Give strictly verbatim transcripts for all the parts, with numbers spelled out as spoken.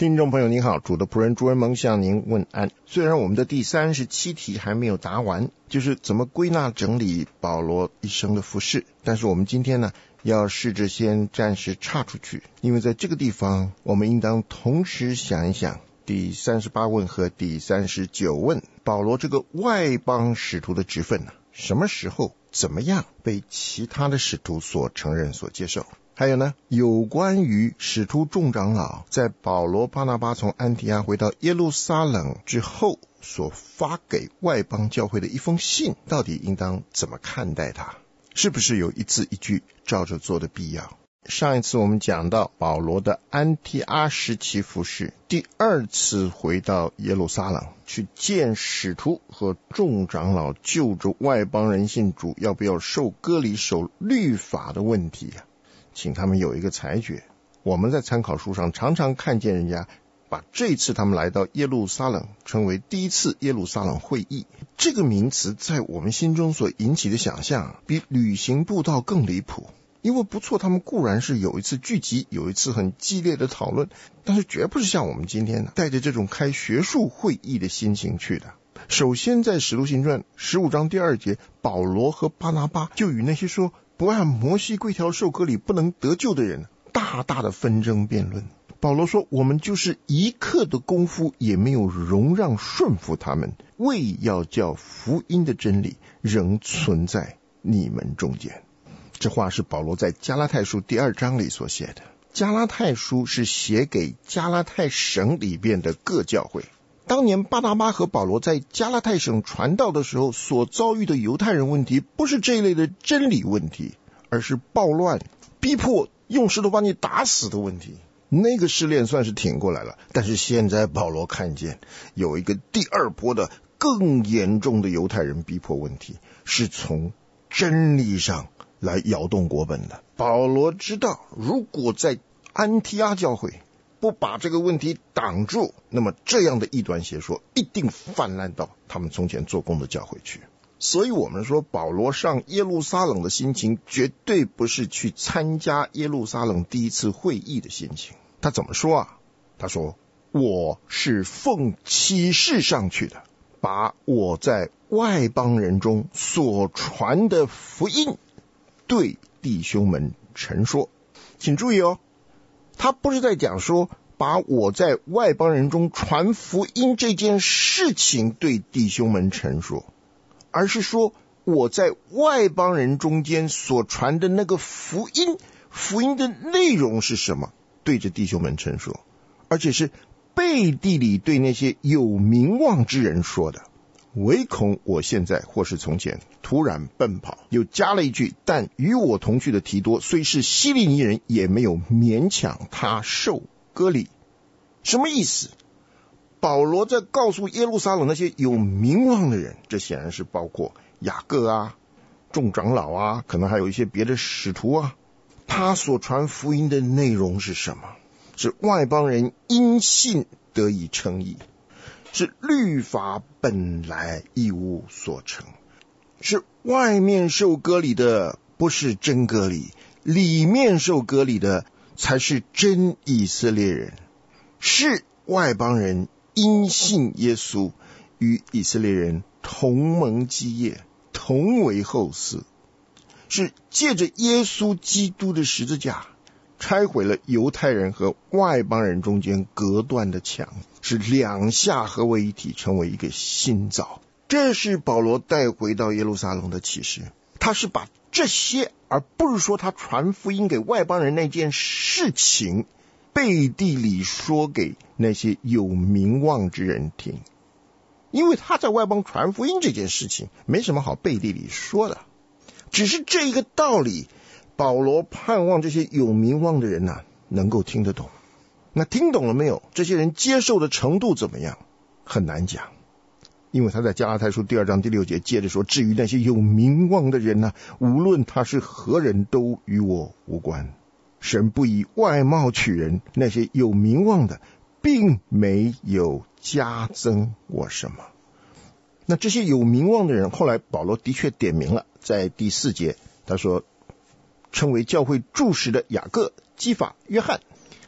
听众朋友您好，主的仆人朱恩蒙向您问安。虽然我们的第三十七题还没有答完，就是怎么归纳整理保罗一生的服事，但是我们今天呢要试着先暂时岔出去，因为在这个地方我们应当同时想一想第三十八问和第三十九问，保罗这个外邦使徒的职分呢，什么时候怎么样被其他的使徒所承认所接受。还有呢，有关于使徒众长老在保罗巴拿巴从安提阿回到耶路撒冷之后所发给外邦教会的一封信，到底应当怎么看待它？是不是有一字一句照着做的必要？上一次我们讲到保罗的安提阿时期服事，第二次回到耶路撒冷去见使徒和众长老，就着外邦人信主要不要受割礼守律法的问题啊，请他们有一个裁决。我们在参考书上常常看见人家把这次他们来到耶路撒冷称为第一次耶路撒冷会议，这个名词在我们心中所引起的想象比旅行布道更离谱。因为不错，他们固然是有一次聚集，有一次很激烈的讨论，但是绝不是像我们今天带着这种开学术会议的心情去的。首先在使徒行传十五章第二节，保罗和巴拿巴就与那些说不按摩西规条受割礼不能得救的人大大的纷争辩论。保罗说，我们就是一刻的功夫也没有容让顺服他们，为要叫福音的真理仍存在你们中间。这话是保罗在加拉太书第二章里所写的。加拉太书是写给加拉太省里边的各教会。当年巴拿巴和保罗在加拉太省传道的时候所遭遇的犹太人问题，不是这一类的真理问题，而是暴乱、逼迫、用石头把你打死的问题。那个试炼算是挺过来了，但是现在保罗看见有一个第二波的更严重的犹太人逼迫问题，是从真理上来摇动国本的。保罗知道，如果在安提阿教会不把这个问题挡住，那么这样的异端邪说一定泛滥到他们从前做工的教会去。所以我们说保罗上耶路撒冷的心情绝对不是去参加耶路撒冷第一次会议的心情。他怎么说啊？他说，我是奉启示上去的，把我在外邦人中所传的福音对弟兄们陈说。请注意哦，他不是在讲说把我在外邦人中传福音这件事情对弟兄们陈说，而是说我在外邦人中间所传的那个福音，福音的内容是什么，对着弟兄们陈说，而且是背地里对那些有名望之人说的。唯恐我现在或是从前突然奔跑，又加了一句，但与我同去的提多虽是希利尼人，也没有勉强他受割礼。什么意思？保罗在告诉耶路撒冷那些有名望的人，这显然是包括雅各啊、众长老啊，可能还有一些别的使徒啊，他所传福音的内容是什么？是外邦人因信得以称义，是律法本来义务所成，是外面受割礼的不是真割礼，里面受割礼的才是真以色列人，是外邦人因信耶稣与以色列人同盟基业，同为后嗣，是借着耶稣基督的十字架拆毁了犹太人和外邦人中间隔断的墙，是两下合为一体，成为一个新造。这是保罗带回到耶路撒冷的启示，他是把这些，而不是说他传福音给外邦人那件事情背地里说给那些有名望之人听。因为他在外邦传福音这件事情没什么好背地里说的，只是这一个道理保罗盼望这些有名望的人啊能够听得懂。那听懂了没有？这些人接受的程度怎么样？很难讲。因为他在加拉太书第二章第六节接着说，至于那些有名望的人啊，无论他是何人都与我无关。神不以外貌取人，那些有名望的并没有加增我什么。那这些有名望的人，后来保罗的确点名了，在第四节他说称为教会柱石的雅各、基法、约翰，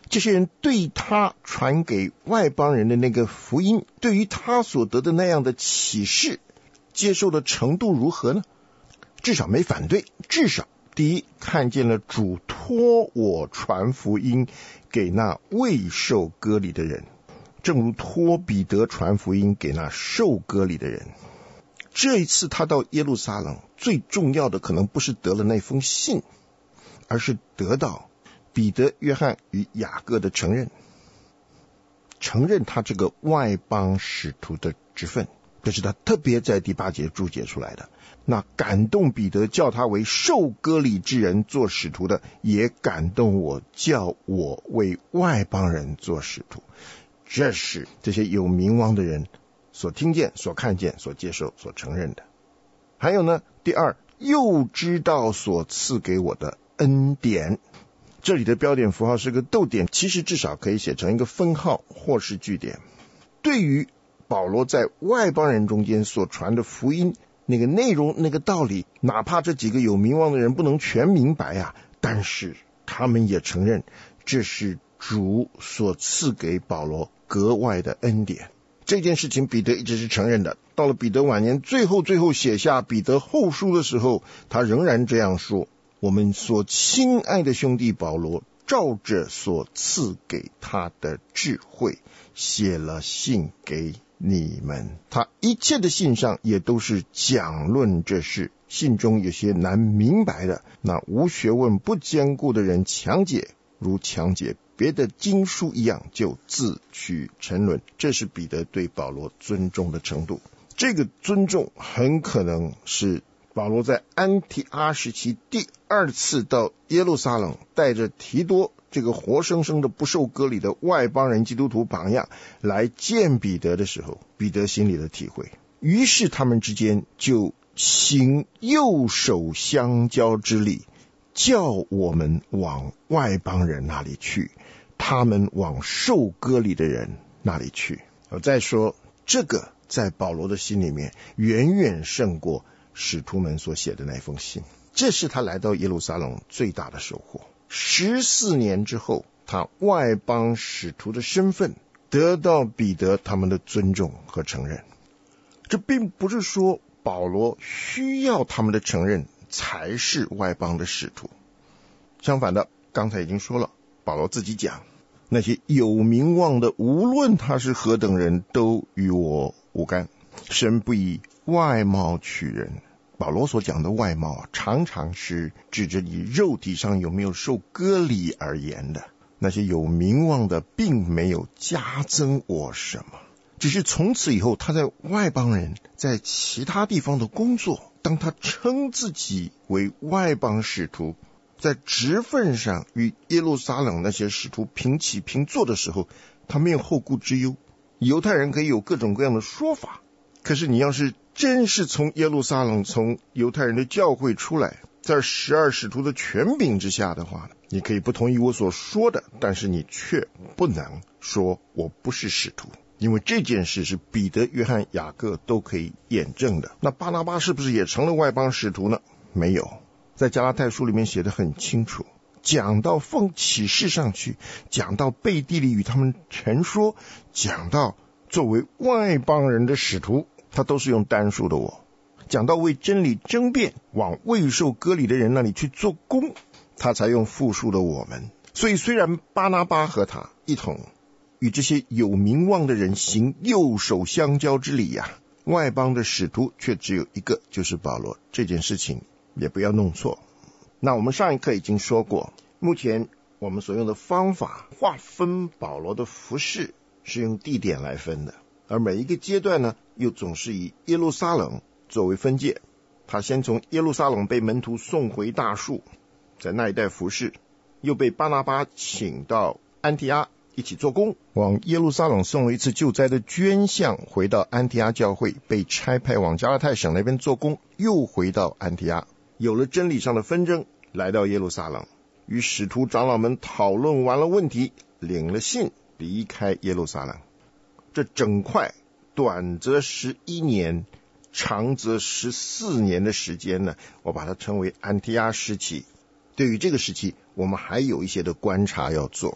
这些人对他传给外邦人的那个福音，对于他所得的那样的启示，接受的程度如何呢？至少没反对，至少第一，看见了主托我传福音给那未受割礼的人，正如托彼得传福音给那受割礼的人。这一次他到耶路撒冷，最重要的可能不是得了那封信，而是得到彼得、约翰与雅各的承认，承认他这个外邦使徒的职分，这是他特别在第八节注解出来的。那感动彼得叫他为受割礼之人做使徒的，也感动我叫我为外邦人做使徒。这是这些有名望的人所听见、所看见、所接受、所承认的。还有呢，第二，又知道所赐给我的恩典。这里的标点符号是个逗点，其实至少可以写成一个分号或是句点。对于保罗在外邦人中间所传的福音，那个内容、那个道理，哪怕这几个有名望的人不能全明白啊，但是他们也承认这是主所赐给保罗格外的恩典。这件事情彼得一直是承认的。到了彼得晚年最后最后写下彼得后书的时候，他仍然这样说：我们所亲爱的兄弟保罗照着所赐给他的智慧写了信给你们。他一切的信上也都是讲论这事，信中有些难明白的，那无学问不坚固的人强解，如强解别的经书一样，就自取沉沦。这是彼得对保罗尊重的程度。这个尊重很可能是保罗在安提阿时期第二次到耶路撒冷，带着提多这个活生生的不受割礼的外邦人基督徒榜样来见彼得的时候，彼得心里的体会。于是他们之间就行右手相交之礼，叫我们往外邦人那里去，他们往受割礼的人那里去。我再说，这个在保罗的心里面远远胜过使徒们所写的那封信。这是他来到耶路撒冷最大的收获。十四年之后，他外邦使徒的身份得到彼得他们的尊重和承认。这并不是说保罗需要他们的承认才是外邦的使徒，相反的，刚才已经说了，保罗自己讲，那些有名望的，无论他是何等人，都与我无干。神不以外貌取人。保罗所讲的外貌常常是指着你肉体上有没有受割礼而言的。那些有名望的并没有加增我什么，只是从此以后他在外邦人在其他地方的工作，当他称自己为外邦使徒，在职分上与耶路撒冷那些使徒平起平坐的时候，他没有后顾之忧。犹太人可以有各种各样的说法，可是你要是真是从耶路撒冷从犹太人的教会出来，在十二使徒的权柄之下的话，你可以不同意我所说的，但是你却不能说我不是使徒，因为这件事是彼得、约翰、雅各都可以验证的。那巴拿巴是不是也成了外邦使徒呢？没有，在加拉太书里面写得很清楚，讲到奉启示上去，讲到背地里与他们陈说，讲到作为外邦人的使徒，他都是用单数的我。讲到为真理争辩，往未受割礼的人那里去做工，他才用复数的我们。所以虽然巴拿巴和他一同与这些有名望的人行右手相交之礼呀、啊，外邦的使徒却只有一个，就是保罗。这件事情也不要弄错。那我们上一课已经说过，目前我们所用的方法划分保罗的服事是用地点来分的，而每一个阶段呢，又总是以耶路撒冷作为分界。他先从耶路撒冷被门徒送回大树，在那一带服事，又被巴拿巴请到安提阿一起做工，往耶路撒冷送了一次救灾的捐项，回到安提阿教会，被差派往加拉太省那边做工，又回到安提阿，有了真理上的纷争，来到耶路撒冷，与使徒长老们讨论完了问题，领了信，离开耶路撒冷。这整块短则十一年，长则十四年的时间呢，我把它称为安提阿时期。对于这个时期，我们还有一些的观察要做。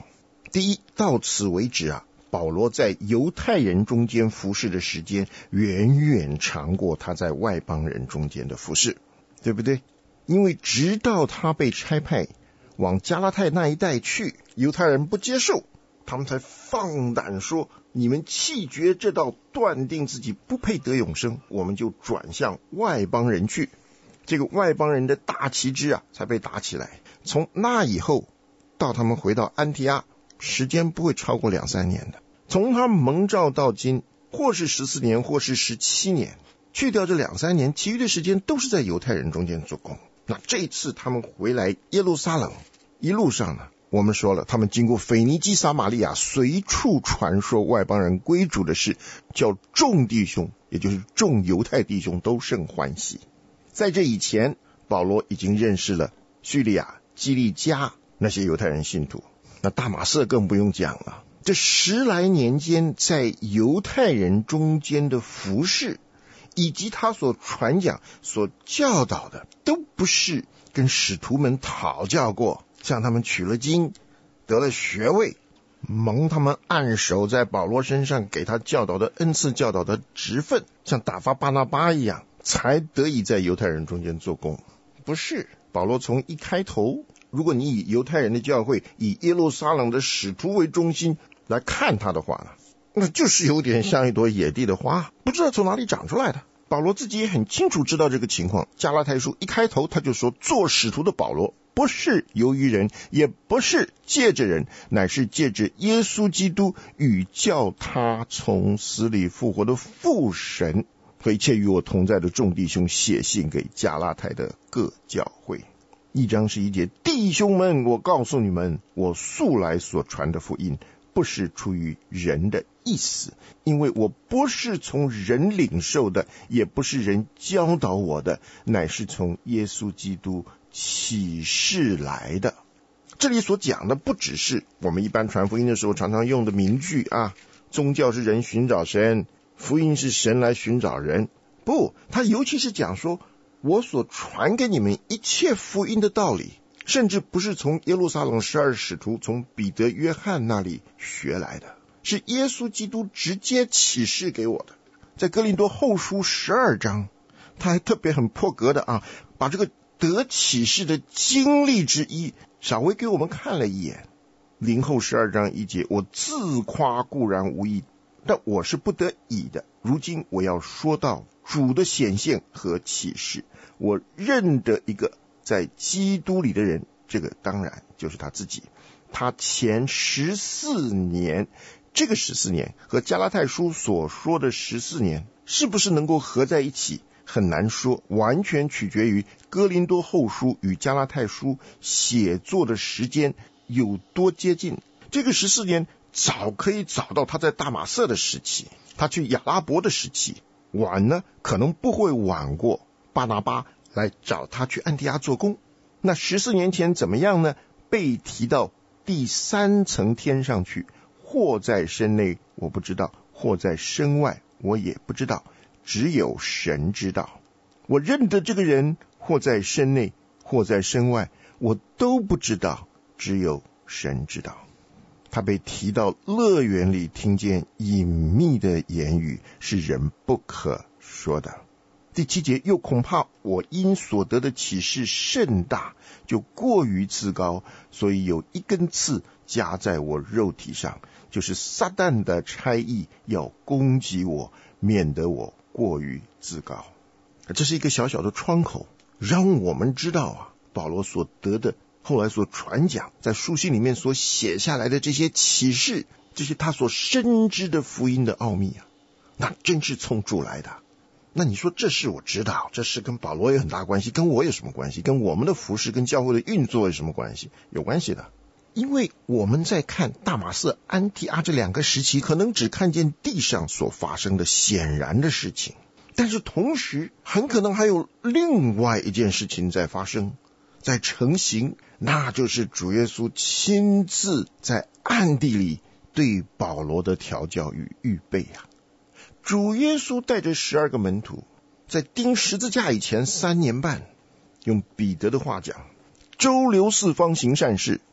第一，到此为止啊，保罗在犹太人中间服侍的时间远远长过他在外邦人中间的服侍，对不对？因为直到他被差派往加拉太那一带去，犹太人不接受，他们才放胆说，你们弃绝这道，断定自己不配得永生，我们就转向外邦人去。这个外邦人的大旗帜啊，才被打起来。从那以后到他们回到安提阿，时间不会超过两三年的。从他蒙召到今，或是十四年，或是十七年，去掉这两三年，其余的时间都是在犹太人中间做工。那这一次他们回来耶路撒冷，一路上呢，我们说了，他们经过腓尼基、撒玛利亚，随处传说外邦人归主的事，叫众弟兄，也就是众犹太弟兄都甚欢喜。在这以前，保罗已经认识了叙利亚、基利家那些犹太人信徒，那大马色更不用讲了。这十来年间，在犹太人中间的服事，以及他所传讲、所教导的，都不是跟使徒们讨教过，向他们取了经，得了学位，蒙他们按手在保罗身上，给他教导的恩赐、教导的职分，像打发巴拿巴一样，才得以在犹太人中间做工。不是，保罗从一开头，如果你以犹太人的教会，以耶路撒冷的使徒为中心来看他的话，那就是有点像一朵野地的花，不知道从哪里长出来的。保罗自己也很清楚知道这个情况，加拉太书一开头他就说，做使徒的保罗不是由于人，也不是借着人，乃是借着耶稣基督与叫他从死里复活的父神和一切与我同在的众弟兄写信给加拉太的各教会。一章十一节，弟兄们，我告诉你们，我素来所传的福音不是出于人的意思，因为我不是从人领受的，也不是人教导我的，乃是从耶稣基督启示来的。这里所讲的不只是我们一般传福音的时候常常用的名句啊，宗教是人寻找神，福音是神来寻找人。不，他尤其是讲说，我所传给你们一切福音的道理，甚至不是从耶路撒冷十二使徒，从彼得、约翰那里学来的，是耶稣基督直接启示给我的。在哥林多后书十二章，他还特别很破格的啊，把这个得启示的经历之一稍微给我们看了一眼。林后十二章一节，我自夸固然无益，但我是不得已的。如今我要说到主的显现和启示，我认得一个在基督里的人，这个当然就是他自己。他前十四年，这个十四年和加拉太书所说的十四年是不是能够合在一起，很难说，完全取决于哥林多后书与加拉太书写作的时间有多接近。这个十四年早可以找到他在大马色的时期，他去亚拉伯的时期，晚呢可能不会晚过巴拿巴来找他去安提阿做工。那十四年前怎么样呢？被提到第三层天上去，或在身内我不知道，或在身外我也不知道，只有神知道。我认得这个人，或在身内或在身外，我都不知道，只有神知道。他被提到乐园里，听见隐秘的言语，是人不可说的。第七节，又恐怕我因所得的启示甚大，就过于自高，所以有一根刺加在我肉体上，就是撒旦的差役要攻击我，免得我过于自高。这是一个小小的窗口，让我们知道啊，保罗所得的，后来所传讲，在书信里面所写下来的这些启示，这些他所深知的福音的奥秘啊，那真是从主来的。那你说这事我知道，这事跟保罗有很大关系，跟我有什么关系？跟我们的服事跟教会的运作有什么关系？有关系的。因为我们在看大马色、安提阿这两个时期，可能只看见地上所发生的显然的事情，但是同时很可能还有另外一件事情在发生，在成型，那就是主耶稣亲自在暗地里对保罗的调教与预备啊。主耶稣带着十二个门徒，在钉十字架以前三年半，用彼得的话讲，周流四方行善事，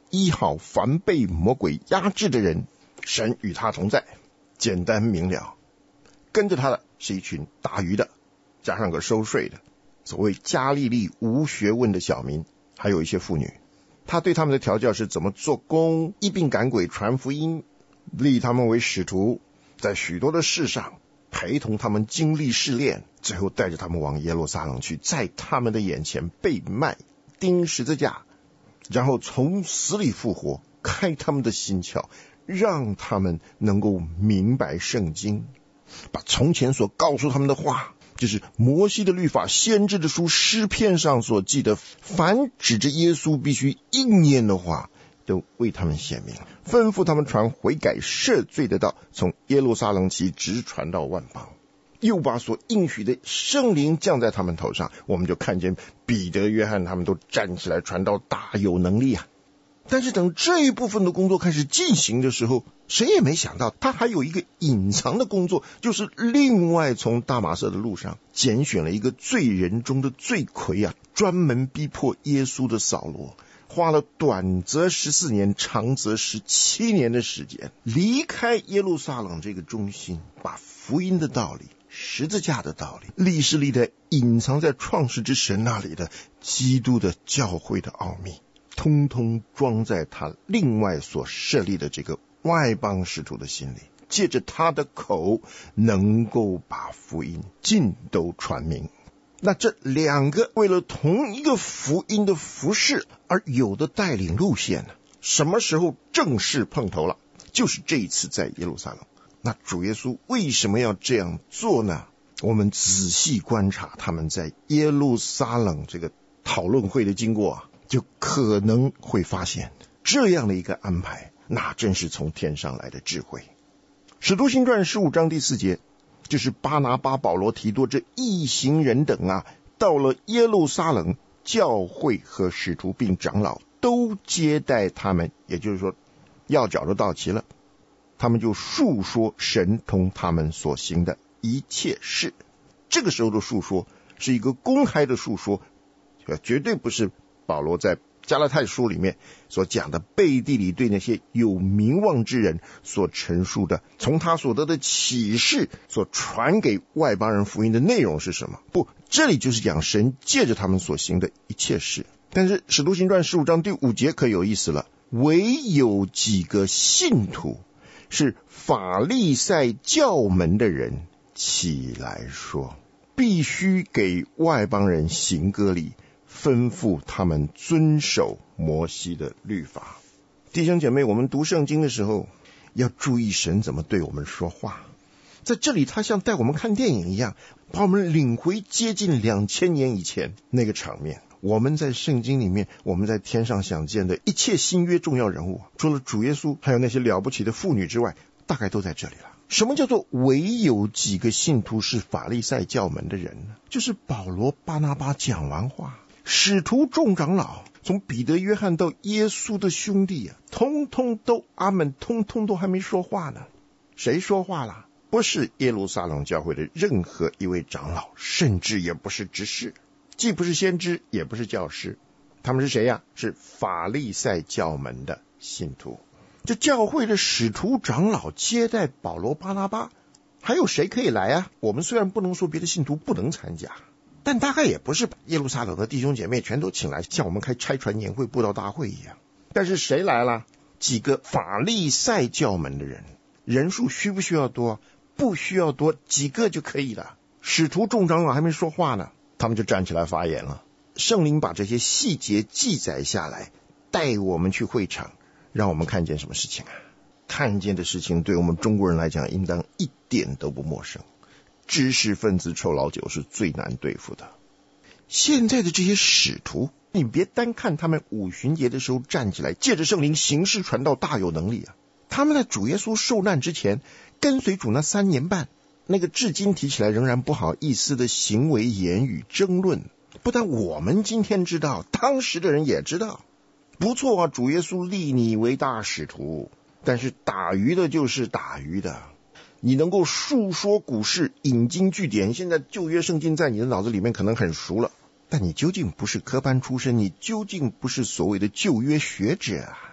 医好凡被魔鬼压制的人，神与他同在。简单明了。跟着他的是一群打鱼的，加上个收税的，所谓加利利无学问的小民，还有一些妇女。他对他们的调教是怎么做工，医病赶鬼，传福音，立他们为使徒，在许多的事上陪同他们经历试炼，最后带着他们往耶路撒冷去，在他们的眼前被卖，钉十字架，然后从死里复活，开他们的心窍，让他们能够明白圣经，把从前所告诉他们的话，就是摩西的律法、先知的书、诗篇上所记的，凡指着耶稣必须应验的话，都为他们显明，吩咐他们传悔改赦罪的道，从耶路撒冷起，直传到万邦。又把所应许的圣灵降在他们头上，我们就看见彼得、约翰他们都站起来传道，大有能力啊。但是等这一部分的工作开始进行的时候，谁也没想到他还有一个隐藏的工作，就是另外从大马色的路上拣选了一个罪人中的罪魁啊，专门逼迫耶稣的扫罗，花了短则十四年，长则十七年的时间，离开耶路撒冷这个中心，把福音的道理、十字架的道理、历史里的隐藏在创世之神那里的基督的教会的奥秘，通通装在他另外所设立的这个外邦使徒的心里，借着他的口能够把福音尽都传明。那这两个为了同一个福音的服事而有的带领路线呢，什么时候正式碰头了？就是这一次在耶路撒冷。那主耶稣为什么要这样做呢？我们仔细观察他们在耶路撒冷这个讨论会的经过啊，就可能会发现这样的一个安排，那真是从天上来的智慧。使徒行传十五章第四节，就是巴拿巴、保罗、提多这一行人等啊，到了耶路撒冷，教会和使徒并长老都接待他们，也就是说要角都到齐了，他们就述说神同他们所行的一切事。这个时候的述说是一个公开的述说，绝对不是保罗在加拉太书里面所讲的背地里对那些有名望之人所陈述的，从他所得的启示所传给外邦人福音的内容是什么？不，这里就是讲神借着他们所行的一切事。但是使徒行传十五章第五节可有意思了，唯有几个信徒是法利赛教门的人起来说，必须给外邦人行割礼，吩咐他们遵守摩西的律法。弟兄姐妹，我们读圣经的时候要注意神怎么对我们说话。在这里他像带我们看电影一样，把我们领回接近两千年以前那个场面。我们在圣经里面，我们在天上想见的一切新约重要人物，除了主耶稣还有那些了不起的妇女之外，大概都在这里了。什么叫做唯有几个信徒是法利赛教门的人呢？就是保罗、巴拿巴讲完话，使徒众长老从彼得、约翰到耶稣的兄弟啊，通通都阿们，通通都还没说话呢。谁说话了？不是耶路撒冷教会的任何一位长老，甚至也不是执事，既不是先知，也不是教师。他们是谁呀？是法利赛教门的信徒。这教会的使徒长老接待保罗、巴拿巴，还有谁可以来啊？我们虽然不能说别的信徒不能参加，但大概也不是把耶路撒冷的弟兄姐妹全都请来，像我们开拆船年会布道大会一样。但是谁来了？几个法利赛教门的人。人数需不需要多？不需要多，几个就可以了。使徒众长老还没说话呢，他们就站起来发言了。圣灵把这些细节记载下来，带我们去会场，让我们看见什么事情啊？看见的事情对我们中国人来讲应当一点都不陌生。知识分子臭老九是最难对付的。现在的这些使徒，你别单看他们五旬节的时候站起来，借着圣灵行事传道，大有能力啊。他们在主耶稣受难之前，跟随主那三年半，那个至今提起来仍然不好意思的行为言语争论，不但我们今天知道，当时的人也知道。不错啊，主耶稣立你为大使徒，但是打鱼的就是打鱼的。你能够述说古事，引经据典，现在旧约圣经在你的脑子里面可能很熟了，但你究竟不是科班出身，你究竟不是所谓的旧约学者啊。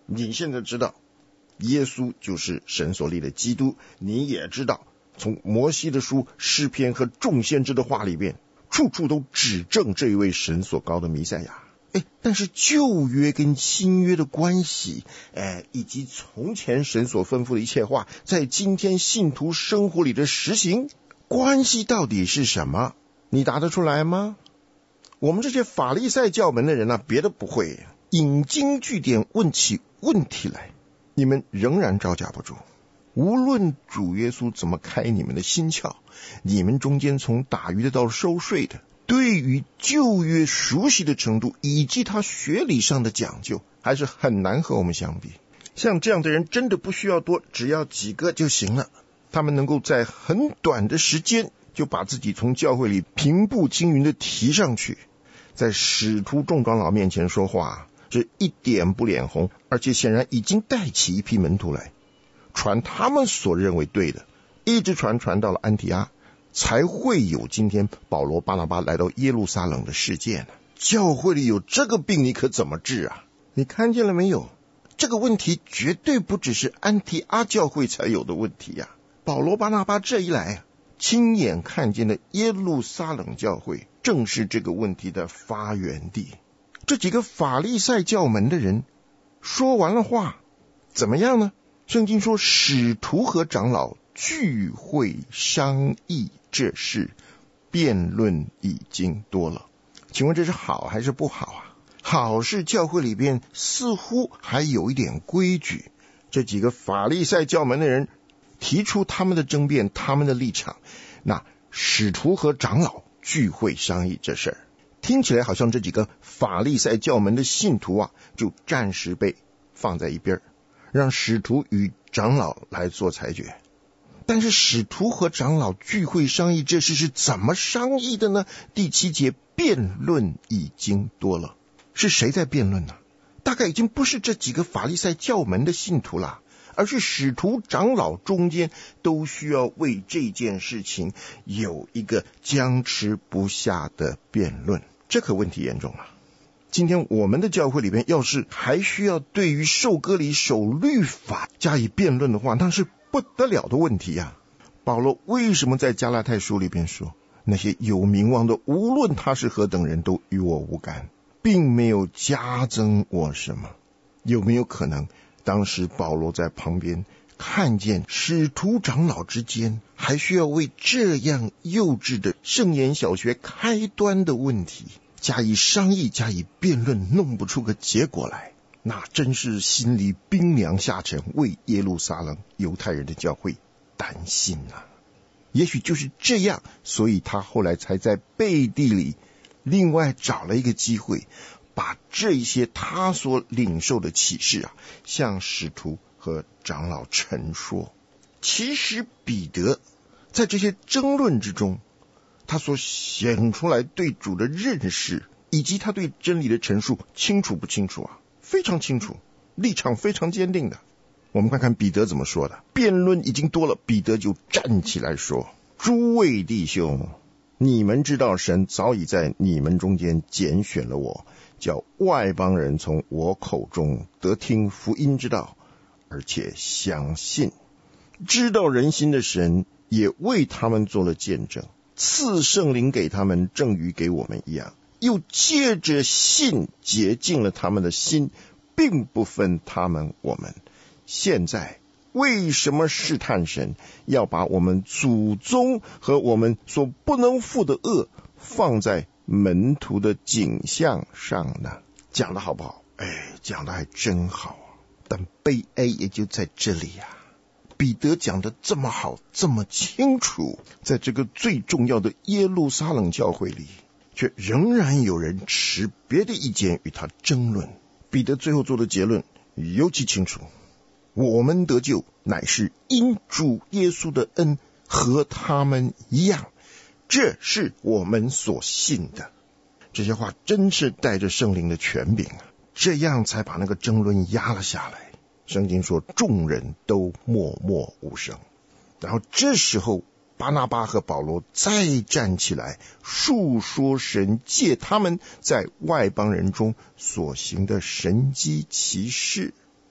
你现在知道耶稣就是神所立的基督，你也知道从摩西的书、诗篇和众先知的话里边，处处都指证这一位神所膏的弥赛亚。哎，但是旧约跟新约的关系，哎，以及从前神所吩咐的一切话，在今天信徒生活里的实行，关系到底是什么？你答得出来吗？我们这些法利赛教门的人啊，别的不会，引经据典问起问题来，你们仍然招架不住。无论主耶稣怎么开你们的心窍，你们中间从打鱼的到收税的，对于旧约熟悉的程度以及他学理上的讲究，还是很难和我们相比。像这样的人真的不需要多，只要几个就行了。他们能够在很短的时间就把自己从教会里平步青云的提上去，在使徒众长老面前说话，这一点不脸红，而且显然已经带起一批门徒来传他们所认为对的，一直传传到了安提阿，才会有今天保罗巴拿巴来到耶路撒冷的事件呢。教会里有这个病，你可怎么治啊？你看见了没有？这个问题绝对不只是安提阿教会才有的问题呀、啊。保罗巴拿巴这一来啊，亲眼看见了耶路撒冷教会正是这个问题的发源地。这几个法利赛教门的人说完了话，怎么样呢？圣经说使徒和长老聚会商议这事，辩论已经多了。请问这是好还是不好啊？好是教会里边似乎还有一点规矩，这几个法利赛教门的人提出他们的争辩，他们的立场，那使徒和长老聚会商议这事儿，听起来好像这几个法利赛教门的信徒啊，就暂时被放在一边，让使徒与长老来做裁决。但是使徒和长老聚会商议这事是怎么商议的呢？第七节，辩论已经多了。是谁在辩论呢？大概已经不是这几个法利赛教门的信徒了，而是使徒长老中间都需要为这件事情有一个僵持不下的辩论。这可问题严重了。今天我们的教会里面要是还需要对于受割礼守律法加以辩论的话，那是不得了的问题啊。保罗为什么在加拉太书里边说，那些有名望的无论他是何等人都与我无干，并没有加增我什么？有没有可能当时保罗在旁边看见使徒长老之间还需要为这样幼稚的圣言小学开端的问题加以商议加以辩论，弄不出个结果来，那真是心里冰凉下沉，为耶路撒冷犹太人的教会担心啊。也许就是这样，所以他后来才在背地里另外找了一个机会，把这些他所领受的启示啊，向使徒和长老陈说。其实彼得在这些争论之中，他所显出来对主的认识以及他对真理的陈述清楚不清楚啊？非常清楚，立场非常坚定的。我们看看彼得怎么说的。辩论已经多了，彼得就站起来说，诸位弟兄，你们知道神早已在你们中间拣选了我，叫外邦人从我口中得听福音之道，而且相信。知道人心的神也为他们做了见证，赐圣灵给他们，正与给我们一样，又借着信洁净了他们的心，并不分他们我们。现在为什么试探神，要把我们祖宗和我们所不能负的恶放在门徒的景象上呢？讲得好不好？哎，讲得还真好啊。但悲哀也就在这里啊。彼得讲得这么好，这么清楚，在这个最重要的耶路撒冷教会里，却仍然有人持别的意见与他争论。彼得最后做的结论尤其清楚，我们得救乃是因主耶稣的恩，和他们一样，这是我们所信的。这些话真是带着圣灵的权柄啊，这样才把那个争论压了下来。圣经说众人都默默无声，然后这时候巴拿巴和保罗再站起来述说神借他们在外邦人中所行的神迹奇事。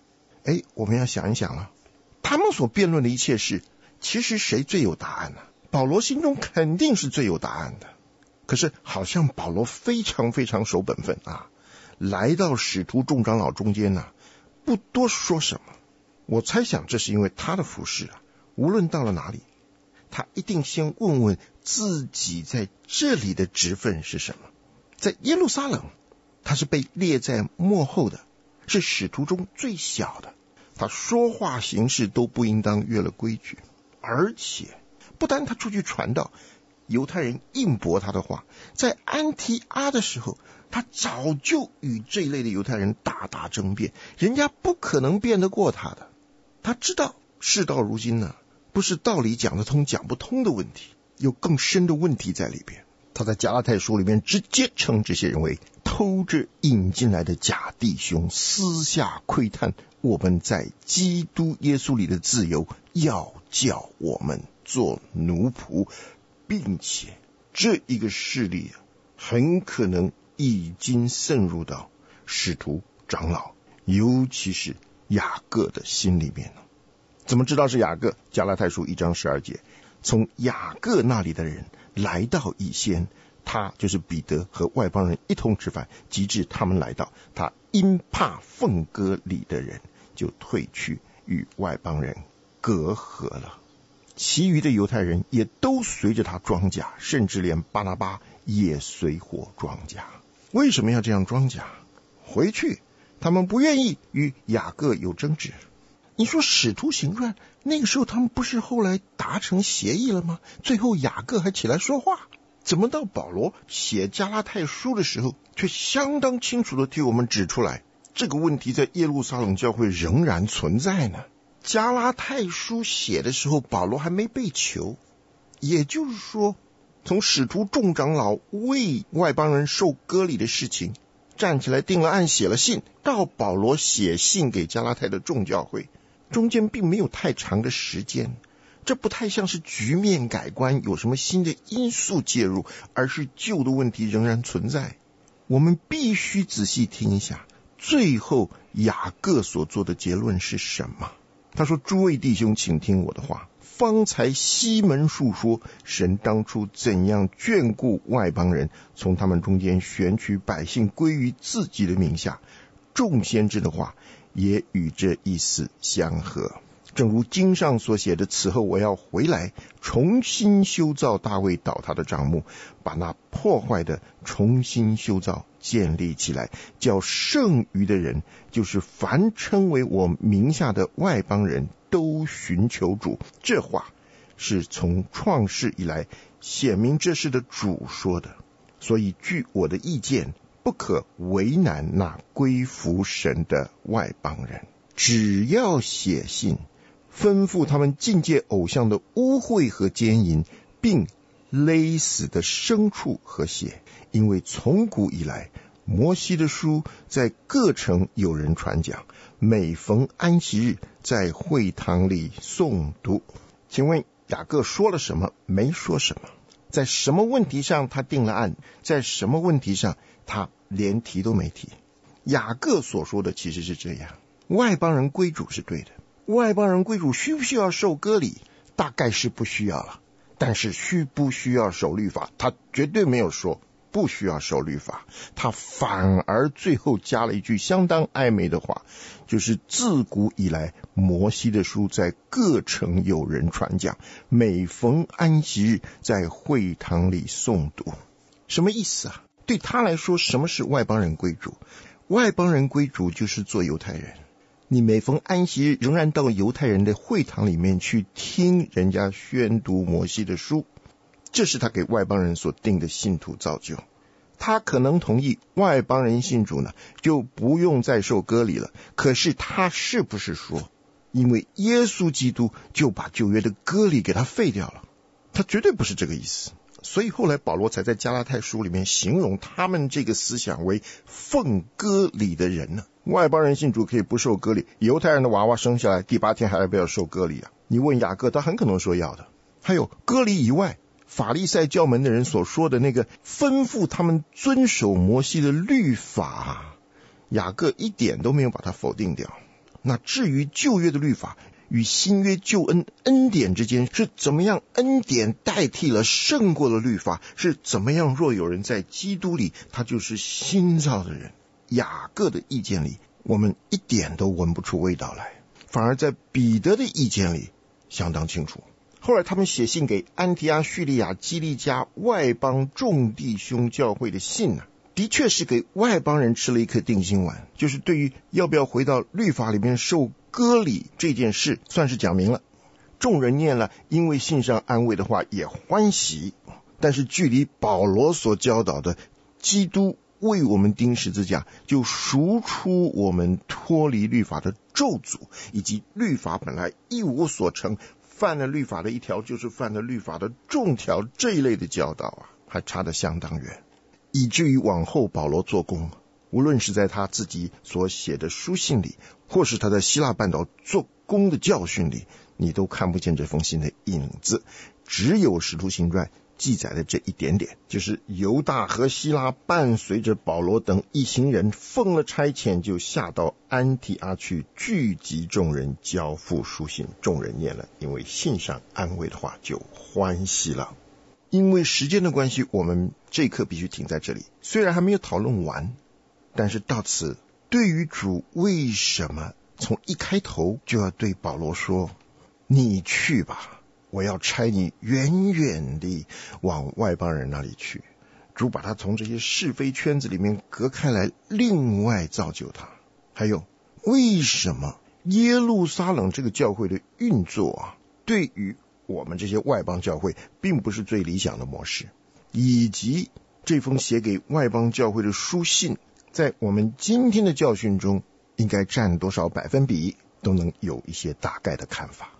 哎，我们要想一想了，他们所辩论的一切事，其实谁最有答案呢？保罗心中肯定是最有答案的。可是好像保罗非常非常守本分啊，来到使徒众长老中间啊，不多说什么。我猜想这是因为他的服事啊，无论到了哪里，他一定先问问自己在这里的职分是什么。在耶路撒冷，他是被列在末后的，是使徒中最小的，他说话行事都不应当越了规矩。而且不单他出去传道，犹太人硬驳他的话，在安提阿的时候，他早就与这一类的犹太人大大争辩，人家不可能辩得过他的。他知道事到如今呢，不是道理讲得通讲不通的问题，有更深的问题在里边。他在加拉太书里面直接称这些人为偷着引进来的假弟兄，私下窥探我们在基督耶稣里的自由，要叫我们做奴仆，并且这一个势力啊，很可能已经渗入到使徒长老，尤其是雅各的心里面了。怎么知道是雅各？加拉太书一章十二节，从雅各那里的人来到以先，他就是彼得和外邦人一同吃饭，及至他们来到，他因怕奉割礼的人，就退去与外邦人隔阂了。其余的犹太人也都随着他装甲，甚至连巴拿巴也随伙装甲。为什么要这样装甲？回去他们不愿意与雅各有争执。你说使徒行传那个时候他们不是后来达成协议了吗？最后雅各还起来说话，怎么到保罗写加拉太书的时候，却相当清楚地替我们指出来，这个问题在耶路撒冷教会仍然存在呢？加拉太书写的时候，保罗还没被囚，也就是说，从使徒众长老为外邦人受割礼的事情站起来定了案，写了信，到保罗写信给加拉太的众教会，中间并没有太长的时间。这不太像是局面改观，有什么新的因素介入，而是旧的问题仍然存在。我们必须仔细听一下，最后雅各所做的结论是什么？他说：诸位弟兄，请听我的话，方才西门述说神当初怎样眷顾外邦人，从他们中间选取百姓归于自己的名下，众先知的话也与这意思相合。正如经上所写的，此后我要回来，重新修造大卫倒塌的帐幕，把那破坏的重新修造建立起来，叫剩余的人，就是凡称为我名下的外邦人，都寻求主。这话是从创世以来显明这事的主说的，所以据我的意见，不可为难那归服神的外邦人，只要写信吩咐他们禁戒偶像的污秽和奸淫，并勒死的牲畜和血，因为从古以来摩西的书在各城有人传讲，每逢安息日在会堂里诵读。请问雅各说了什么？没说什么。在什么问题上他定了案？在什么问题上他连提都没提？雅各所说的其实是这样：外邦人归主是对的，外邦人归主需不需要受割礼？大概是不需要了。但是需不需要守律法？他绝对没有说不需要守律法，他反而最后加了一句相当暧昧的话，就是自古以来摩西的书在各城有人传讲，每逢安息日在会堂里诵读。什么意思啊？对他来说，什么是外邦人归主？外邦人归主就是做犹太人，你每逢安息日仍然到犹太人的会堂里面去听人家宣读摩西的书，这是他给外邦人所定的信徒造就。他可能同意外邦人信主呢，就不用再受割礼了。可是他是不是说，因为耶稣基督就把旧约的割礼给他废掉了？他绝对不是这个意思。所以后来保罗才在加拉太书里面形容他们这个思想为奉割礼的人呢。外邦人信主可以不受割礼，犹太人的娃娃生下来第八天还要不要受割礼啊？你问雅各，他很可能说要的。还有割礼以外，法利赛教门的人所说的那个吩咐他们遵守摩西的律法，雅各一点都没有把它否定掉。 那至于旧约的律法与新约救恩恩典之间是怎么样恩典代替了胜过了律法，是怎么样若有人在基督里，他就是新造的人，雅各的意见里我们一点都闻不出味道来，反而在彼得的意见里相当清楚。后来他们写信给安提阿、叙利亚、基利家外邦众弟兄教会的信啊，的确是给外邦人吃了一颗定心丸，就是对于要不要回到律法里面受割礼这件事算是讲明了。众人念了，因为信上安慰的话也欢喜，但是距离保罗所教导的基督为我们钉十字架，就赎出我们脱离律法的咒诅，以及律法本来一无所成，犯了律法的一条就是犯了律法的众条，这一类的教导啊，还差得相当远，以至于往后保罗做工，无论是在他自己所写的书信里，或是他在希腊半岛做工的教训里，你都看不见这封信的影子。只有使徒行传记载的这一点点，就是犹大和希拉伴随着保罗等一行人奉了差遣，就下到安提阿去，聚集众人，交付书信。众人念了，因为信上安慰的话，就欢喜了。因为时间的关系，我们这一课必须停在这里。虽然还没有讨论完，但是到此，对于主为什么从一开头就要对保罗说，你去吧，我要差你远远地往外邦人那里去，主把他从这些是非圈子里面隔开来，另外造就他。还有为什么耶路撒冷这个教会的运作啊，对于我们这些外邦教会并不是最理想的模式，以及这封写给外邦教会的书信在我们今天的教训中应该占多少百分比，都能有一些大概的看法。